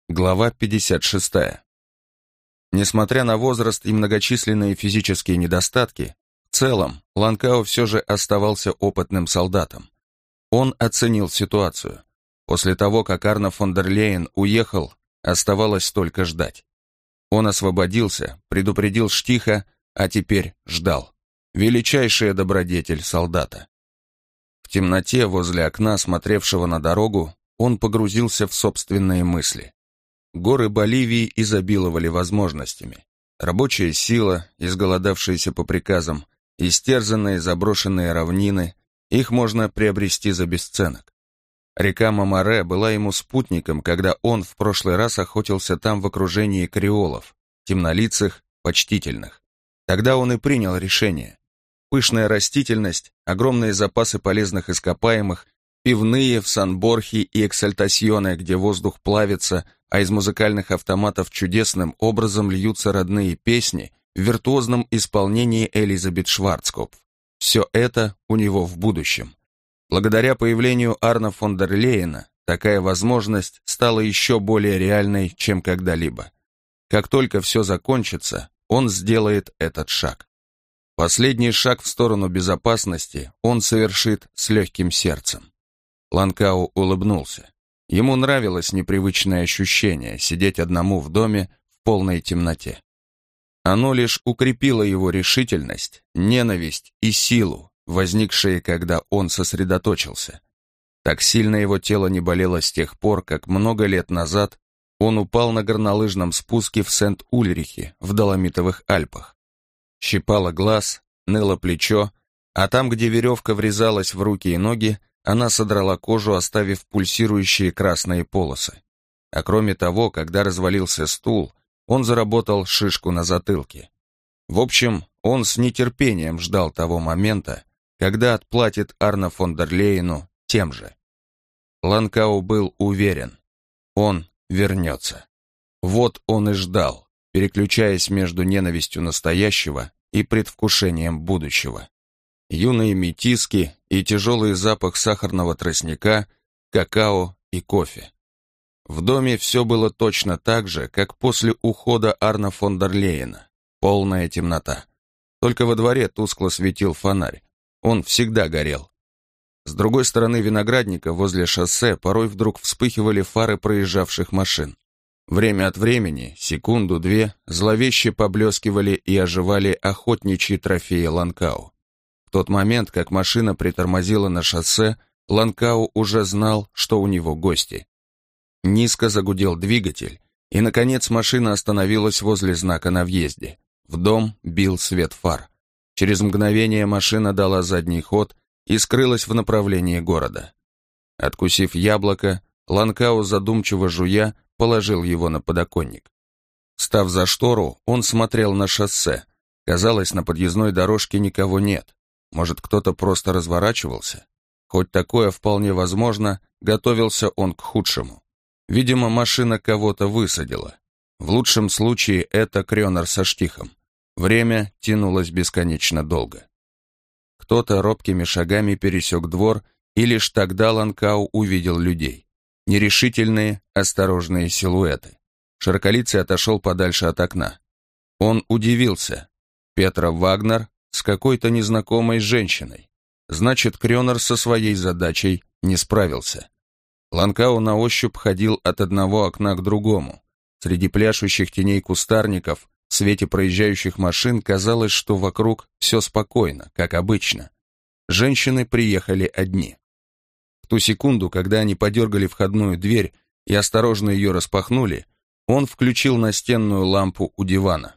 Глава 56. Несмотря на возраст и многочисленные физические недостатки, в целом Ланкау все же оставался опытным солдатом. Он оценил ситуацию. После того, как Арно фон дер Лейен уехал, оставалось только ждать. Он освободился, предупредил Штиха, а теперь ждал. Величайшая добродетель солдата. В темноте возле окна, смотревшего на дорогу, он погрузился в собственные мысли. Горы Боливии изобиловали возможностями. Рабочая сила, изголодавшаяся по приказам, истерзанные заброшенные равнины, их можно приобрести за бесценок. Река Мамаре была ему спутником, когда он в прошлый раз охотился там в окружении креолов, темнолицых, почтительных. Тогда он и принял решение. Пышная растительность, огромные запасы полезных ископаемых, пивные в Сан-Борхе и Эксальтасьоне, где воздух плавится, а из музыкальных автоматов чудесным образом льются родные песни в виртуозном исполнении Элизабет Шварцкопф. Все это у него в будущем. Благодаря появлению Арно фон дер Лейена такая возможность стала еще более реальной, чем когда-либо. Как только все закончится, он сделает этот шаг. Последний шаг в сторону безопасности он совершит с легким сердцем. Ланкау улыбнулся. Ему нравилось непривычное ощущение сидеть одному в доме в полной темноте. Оно лишь укрепило его решительность, ненависть и силу, возникшие, когда он сосредоточился. Так сильно его тело не болело с тех пор, как много лет назад он упал на горнолыжном спуске в Сент-Ульрихе в Доломитовых Альпах. Щипало глаз, ныло плечо, а там, где веревка врезалась в руки и ноги, она содрала кожу, оставив пульсирующие красные полосы. А кроме того, когда развалился стул, он заработал шишку на затылке. В общем, он с нетерпением ждал того момента, когда отплатит Арно фон дер Лейену тем же. Ланкау был уверен, он вернется. Вот он и ждал, переключаясь между ненавистью настоящего и предвкушением будущего. Юные метиски и тяжелый запах сахарного тростника, какао и кофе. В доме все было точно так же, как после ухода Арно фон дер Лейена. Полная темнота. Только во дворе тускло светил фонарь. Он всегда горел. С другой стороны виноградника возле шоссе порой вдруг вспыхивали фары проезжавших машин. Время от времени, секунду-две, зловеще поблескивали и оживали охотничьи трофеи Ланкау. В тот момент, как машина притормозила на шоссе, Ланкау уже знал, что у него гости. Низко загудел двигатель, и, наконец, машина остановилась возле знака на въезде. В дом бил свет фар. Через мгновение машина дала задний ход и скрылась в направлении города. Откусив яблоко, Ланкау, задумчиво жуя, положил его на подоконник. Став за штору, он смотрел на шоссе. Казалось, на подъездной дорожке никого нет. Может, кто-то просто разворачивался? Хоть такое вполне возможно, готовился он к худшему. Видимо, машина кого-то высадила. В лучшем случае это Крёнер со Штихом. Время тянулось бесконечно долго. Кто-то робкими шагами пересек двор, и лишь тогда Ланкау увидел людей. Нерешительные, осторожные силуэты. Широколицый отошел подальше от окна. Он удивился. Петра Вагнер с какой-то незнакомой женщиной. Значит, Крёнер со своей задачей не справился. Ланкау на ощупь ходил от одного окна к другому. Среди пляшущих теней кустарников, в свете проезжающих машин казалось, что вокруг все спокойно, как обычно. Женщины приехали одни. В ту секунду, когда они подергали входную дверь и осторожно ее распахнули, он включил настенную лампу у дивана.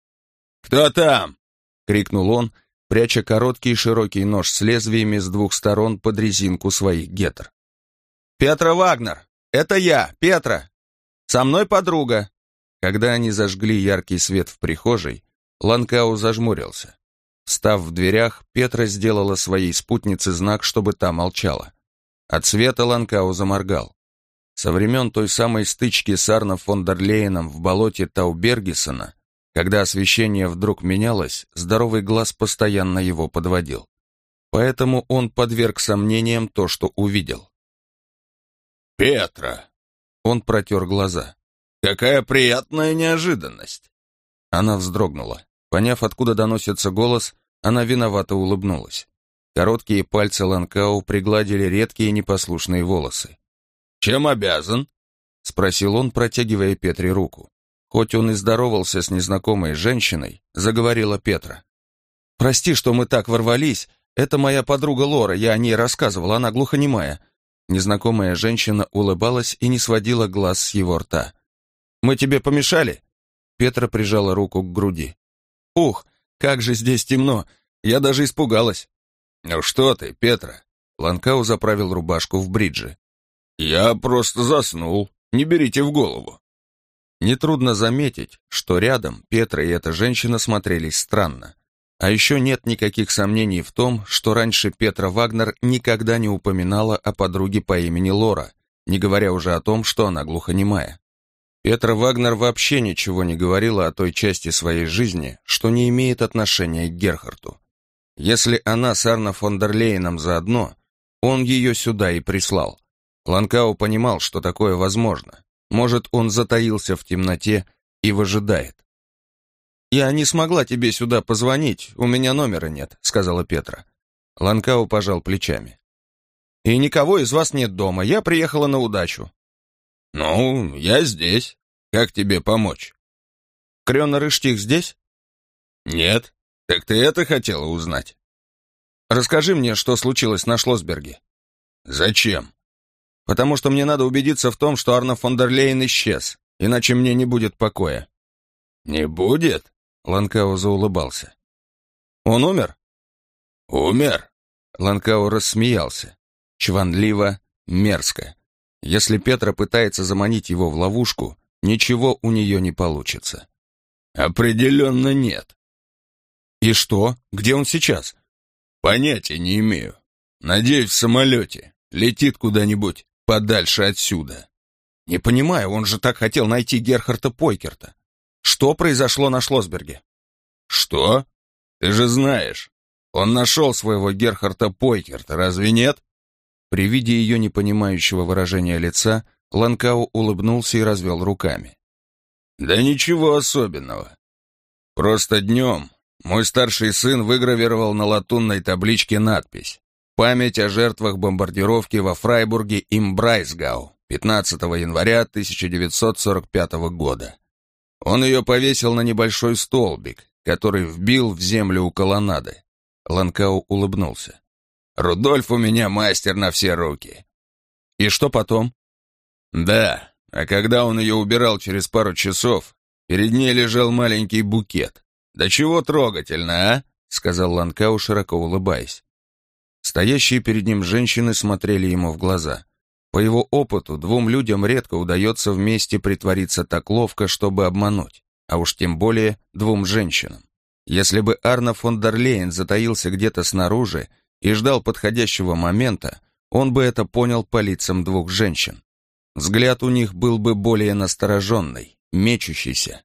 «Кто там?» — крикнул он, пряча короткий широкий нож с лезвиями с двух сторон под резинку своих гетр. «Петра Вагнер! Это я, Петра! Со мной подруга!» Когда они зажгли яркий свет в прихожей, Ланкау зажмурился. Встав в дверях, Петра сделала своей спутнице знак, чтобы та молчала. От света Ланкау заморгал. Со времен той самой стычки с Арно фон дер Лейеном в болоте Таубергессена, когда освещение вдруг менялось, здоровый глаз постоянно его подводил. Поэтому он подверг сомнениям то, что увидел. «Петра!» Он протер глаза. Какая приятная неожиданность!» Она вздрогнула. Поняв, откуда доносится голос, она виновато улыбнулась. Короткие пальцы Ланкау пригладили редкие непослушные волосы. «Чем обязан?» — спросил он, протягивая Петре руку. Хоть он и здоровался с незнакомой женщиной, заговорила Петра. «Прости, что мы так ворвались. Это моя подруга Лора, я о ней рассказывала, она глухонемая». Незнакомая женщина улыбалась и не сводила глаз с его рта. «Мы тебе помешали?» Петра прижала руку к груди. «Ух, как же здесь темно! Я даже испугалась!» «Ну что ты, Петра?» Ланкау заправил рубашку в бриджи. «Я просто заснул, не берите в голову». Нетрудно заметить, что рядом Петра и эта женщина смотрелись странно. А еще нет никаких сомнений в том, что раньше Петра Вагнер никогда не упоминала о подруге по имени Лора, не говоря уже о том, что она глухонемая. Петра Вагнер вообще ничего не говорила о той части своей жизни, что не имеет отношения к Герхарту. Если она с Арно фон дер Лейеном заодно, он ее сюда и прислал. Ланкау понимал, что такое возможно. Может, он затаился в темноте и выжидает. «Я не смогла тебе сюда позвонить, у меня номера нет», — сказала Петра. Ланкау пожал плечами. «И никого из вас нет дома, я приехала на удачу». «Ну, я здесь. Как тебе помочь?» «Крёнер и Штих здесь?» «Нет. Так ты это хотела узнать?» «Расскажи мне, что случилось на Шлоссберге». «Зачем?» «Потому что мне надо убедиться в том, что Арно фон дер Лейен исчез, иначе мне не будет покоя». «Не будет?» Ланкау заулыбался. «Он умер?» «Умер?» Ланкау рассмеялся. Чванливо, мерзко. Если Петра пытается заманить его в ловушку, ничего у нее не получится. «Определенно нет». «И что? Где он сейчас?» «Понятия не имею. Надеюсь, в самолете. Летит куда-нибудь подальше отсюда». «Не понимаю, он же так хотел найти Герхарта Пойкерта. Что произошло на Шлоссберге?» «Что? Ты же знаешь. Он нашел своего Герхарта Пойкерта, разве нет?» При виде ее непонимающего выражения лица Ланкау улыбнулся и развел руками. «Да ничего особенного. Просто днем мой старший сын выгравировал на латунной табличке надпись «Память о жертвах бомбардировки во Фрайбурге им Брайсгау 15 января 1945 года». Он ее повесил на небольшой столбик, который вбил в землю у колоннады. Ланкау улыбнулся. «Рудольф у меня мастер на все руки». «И что потом?» «Да, а когда он ее убирал через пару часов, перед ней лежал маленький букет. Да чего трогательно, а?» — сказал Ланкау, широко улыбаясь. Стоящие перед ним женщины смотрели ему в глаза. По его опыту, двум людям редко удается вместе притвориться так ловко, чтобы обмануть, а уж тем более двум женщинам. Если бы Арно фон дер Лейен затаился где-то снаружи и ждал подходящего момента, он бы это понял по лицам двух женщин. Взгляд у них был бы более настороженный, мечущийся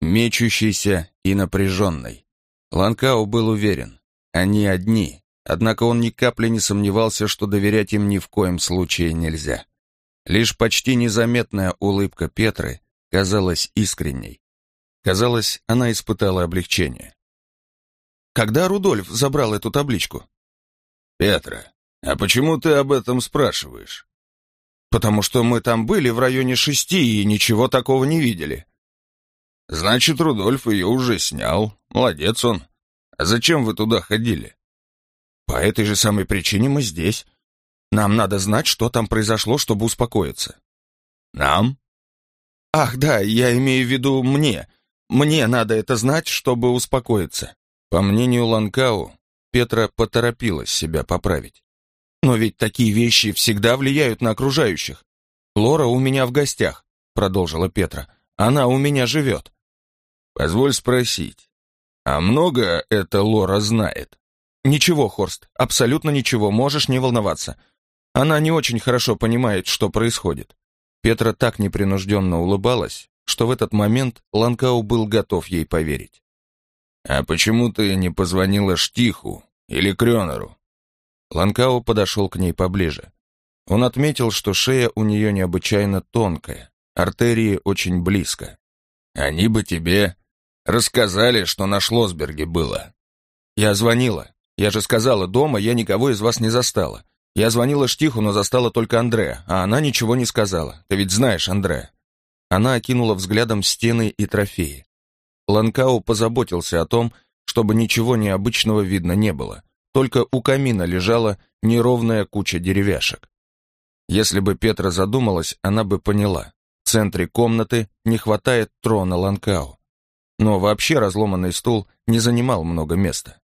и напряженный. Ланкау был уверен, они одни, однако он ни капли не сомневался, что доверять им ни в коем случае нельзя. Лишь почти незаметная улыбка Петры казалась искренней. Казалось, она испытала облегчение. «Когда Рудольф забрал эту табличку?» «Петра, а почему ты об этом спрашиваешь?» «Потому что мы там были в районе 6 и ничего такого не видели». «Значит, Рудольф ее уже снял. Молодец он. А зачем вы туда ходили?» «По этой же самой причине мы здесь. Нам надо знать, что там произошло, чтобы успокоиться». «Нам?» «Ах, да, я имею в виду мне. Мне надо это знать, чтобы успокоиться». По мнению Ланкау, Петра поторопилась себя поправить. «Но ведь такие вещи всегда влияют на окружающих. Лора у меня в гостях», — продолжила Петра. «Она у меня живет». «Позволь спросить, а много это Лора знает?» «Ничего, Хорст, абсолютно ничего, можешь не волноваться. Она не очень хорошо понимает, что происходит». Петра так непринужденно улыбалась, что в этот момент Ланкау был готов ей поверить. «А почему ты не позвонила Штиху или Крёнеру?» Ланкау подошел к ней поближе. Он отметил, что шея у нее необычайно тонкая, Артерии очень близко. Они бы тебе рассказали, что на Шлосберге было. Я звонила. Я же сказала, дома я никого из вас не застала. Я звонила Штиху, но застала только Андреа, а она ничего не сказала. Ты ведь знаешь Андреа. Она окинула взглядом стены и трофеи. Ланкау позаботился о том, чтобы ничего необычного видно не было. Только у камина лежала неровная куча деревяшек. Если бы Петра задумалась, она бы поняла. В центре комнаты не хватает трона Ланкау. Но вообще разломанный стул не занимал много места.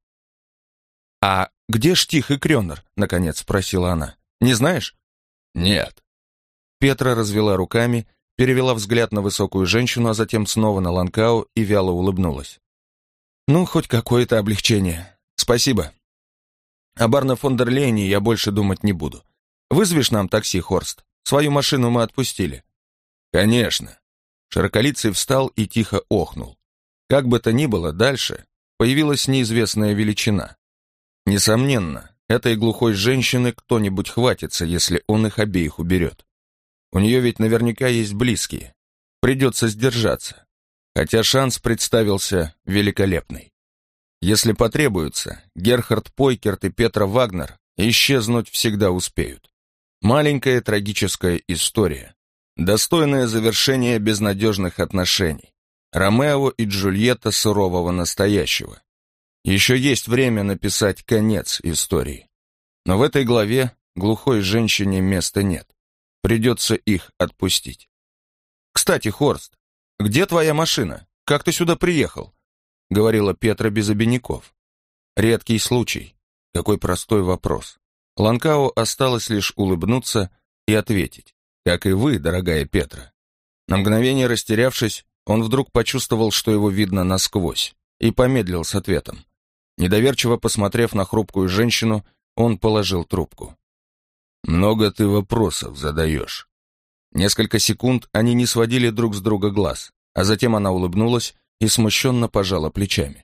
«А где Штих и Крёнер?» — наконец спросила она. «Не знаешь?» «Нет». Петра развела руками, перевела взгляд на высокую женщину, а затем снова на Ланкау и вяло улыбнулась. «Ну, хоть какое-то облегчение. Спасибо. О Барне фон дер Лейне я больше думать не буду. Вызовешь нам такси, Хорст? Свою машину мы отпустили». «Конечно». Широколицый встал и тихо охнул. Как бы то ни было, дальше появилась неизвестная величина. Несомненно, этой глухой женщины кто-нибудь хватится, если он их обеих уберет. У нее ведь наверняка есть близкие. Придется сдержаться. Хотя шанс представился великолепный. Если потребуется, Герхард Пойкерт и Петра Вагнер исчезнуть всегда успеют. Маленькая трагическая история. Достойное завершение безнадежных отношений. Ромео и Джульетта сурового настоящего. Еще есть время написать конец истории. Но в этой главе глухой женщине места нет. Придется их отпустить. «Кстати, Хорст, где твоя машина? Как ты сюда приехал?» — говорила Петра без обиняков. Редкий случай. Какой простой вопрос. Ланкау осталось лишь улыбнуться и ответить. Как и вы, дорогая Петра. На мгновение растерявшись, он вдруг почувствовал, что его видно насквозь, и помедлил с ответом. Недоверчиво посмотрев на хрупкую женщину, он положил трубку. «Много ты вопросов задаешь». Несколько секунд они не сводили друг с друга глаз, а затем она улыбнулась и смущенно пожала плечами.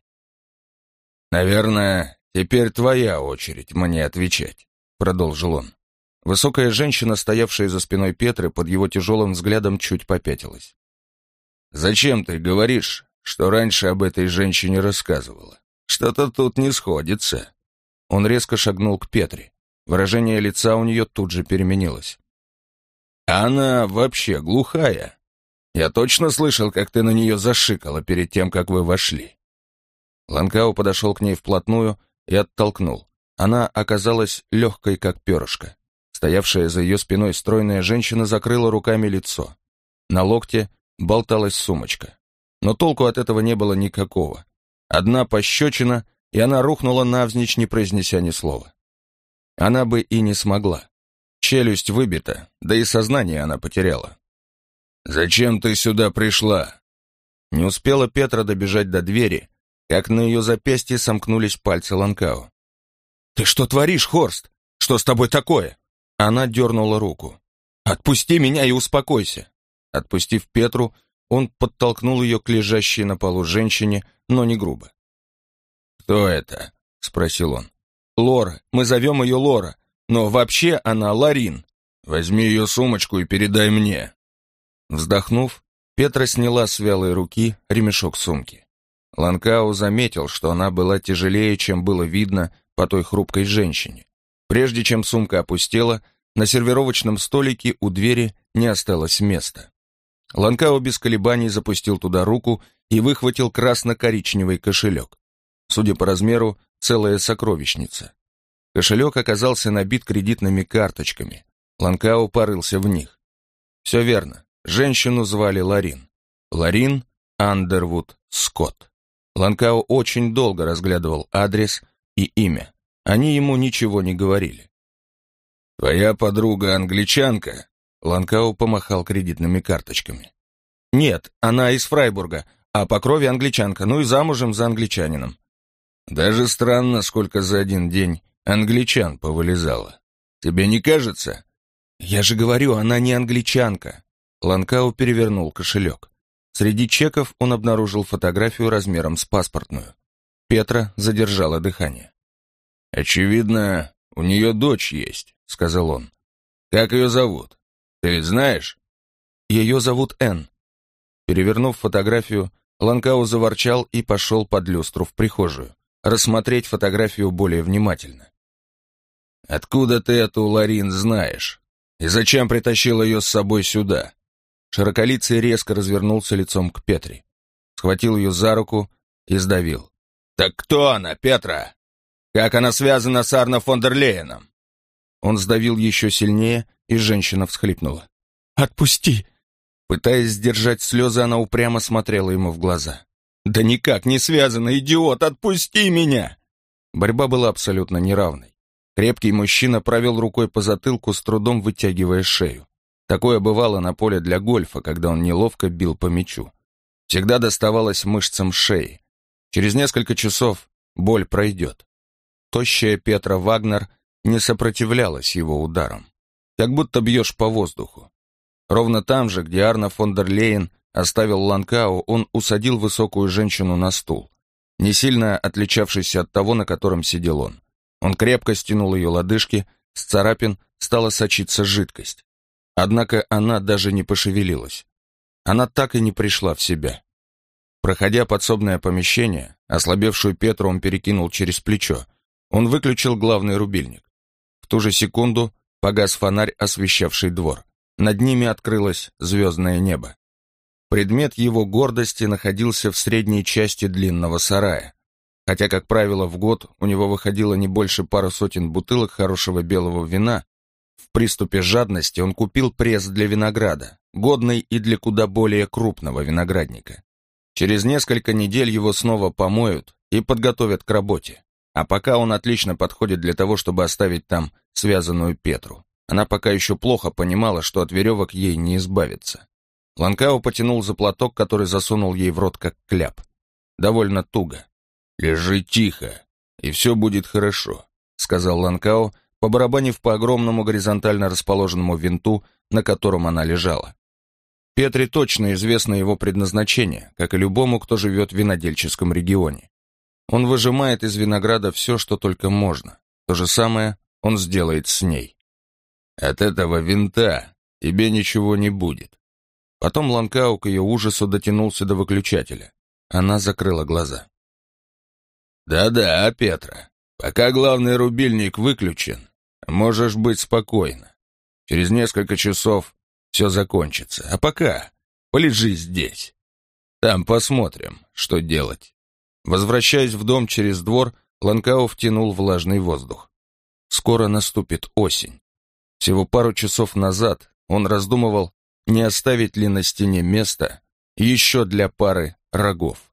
«Наверное, теперь твоя очередь мне отвечать», — продолжил он. Высокая женщина, стоявшая за спиной Петры, под его тяжелым взглядом чуть попятилась. «Зачем ты говоришь, что раньше об этой женщине рассказывала? Что-то тут не сходится». Он резко шагнул к Петре. Выражение лица у нее тут же переменилось. «Она вообще глухая. Я точно слышал, как ты на нее зашикала перед тем, как вы вошли». Ланкау подошел к ней вплотную и оттолкнул. Она оказалась легкой, как перышко. Стоявшая за ее спиной стройная женщина закрыла руками лицо. На локте болталась сумочка. Но толку от этого не было никакого. Одна пощечина, и она рухнула навзничь, не произнеся ни слова. Она бы и не смогла. Челюсть выбита, да и сознание она потеряла. «Зачем ты сюда пришла?» Не успела Петра добежать до двери, как на ее запястье сомкнулись пальцы Ланкау. «Ты что творишь, Хорст? Что с тобой такое?» Она дернула руку. «Отпусти меня и успокойся». Отпустив Петру, он подтолкнул ее к лежащей на полу женщине, но не грубо. «Кто это?» — спросил он. «Лора. Мы зовем ее Лора. Но вообще она Ларин. Возьми ее сумочку и передай мне». Вздохнув, Петра сняла с вялой руки ремешок сумки. Ланкау заметил, что она была тяжелее, чем было видно по той хрупкой женщине. Прежде чем сумка опустела, на сервировочном столике у двери не осталось места. Ланкау без колебаний запустил туда руку и выхватил красно-коричневый кошелек. Судя по размеру, целая сокровищница. Кошелек оказался набит кредитными карточками. Ланкау порылся в них. Все верно. Женщину звали Ларин. Ларин Андервуд Скотт. Ланкау очень долго разглядывал адрес и имя. Они ему ничего не говорили. «Твоя подруга англичанка?» Ланкау помахал кредитными карточками. «Нет, она из Фрайбурга, а по крови англичанка, ну и замужем за англичанином». «Даже странно, сколько за один день англичан повылезало. Тебе не кажется?» «Я же говорю, она не англичанка». Ланкау перевернул кошелек. Среди чеков он обнаружил фотографию размером с паспортную. Петра задержала дыхание. «Очевидно, у нее дочь есть», — сказал он. «Как ее зовут? Ты ведь знаешь?» Ее зовут Энн». Перевернув фотографию, Ланкау заворчал и пошел под люстру в прихожую, рассмотреть фотографию более внимательно. «Откуда ты эту Ларин знаешь? И зачем притащил ее с собой сюда?» Широколицый резко развернулся лицом к Петре, схватил ее за руку и сдавил. «Так кто она, Петра? Как она связана с Арно фон дер Лейеном?» Он сдавил еще сильнее, и женщина всхлипнула. «Отпусти!» Пытаясь сдержать слезы, она упрямо смотрела ему в глаза. «Да никак не связано, идиот! Отпусти меня!» Борьба была абсолютно неравной. Крепкий мужчина провел рукой по затылку, с трудом вытягивая шею. Такое бывало на поле для гольфа, когда он неловко бил по мячу. Всегда доставалось мышцам шеи. Через несколько часов боль пройдет. Тощая Петра Вагнер не сопротивлялась его ударам. Как будто бьешь по воздуху. Ровно там же, где Арно фон дер Лейен оставил Ланкау, он усадил высокую женщину на стул, не сильно отличавшийся от того, на котором сидел он. Он крепко стянул ее лодыжки, с царапин стала сочиться жидкость. Однако она даже не пошевелилась. Она так и не пришла в себя. Проходя подсобное помещение, ослабевшую Петру он перекинул через плечо. Он выключил главный рубильник. В ту же секунду погас фонарь, освещавший двор. Над ними открылось звездное небо. Предмет его гордости находился в средней части длинного сарая. Хотя, как правило, в год у него выходило не больше пары сотен бутылок хорошего белого вина, в приступе жадности он купил пресс для винограда, годный и для куда более крупного виноградника. Через несколько недель его снова помоют и подготовят к работе. А пока он отлично подходит для того, чтобы оставить там связанную Петру. Она пока еще плохо понимала, что от веревок ей не избавиться. Ланкау потянул за платок, который засунул ей в рот как кляп. Довольно туго. «Лежи тихо, и все будет хорошо», — сказал Ланкау, побарабанив по огромному горизонтально расположенному винту, на котором она лежала. Петре точно известно его предназначение, как и любому, кто живет в винодельческом регионе. Он выжимает из винограда все, что только можно. То же самое он сделает с ней. «От этого винта тебе ничего не будет». Потом Ланкау к ее ужасу дотянулся до выключателя. Она закрыла глаза. «Да-да, Петра, пока главный рубильник выключен, можешь быть спокойна. Через несколько часов все закончится. А пока полежи здесь. Там посмотрим, что делать». Возвращаясь в дом через двор, Ланкау втянул влажный воздух. Скоро наступит осень. Всего пару часов назад он раздумывал, не оставить ли на стене место еще для пары рогов.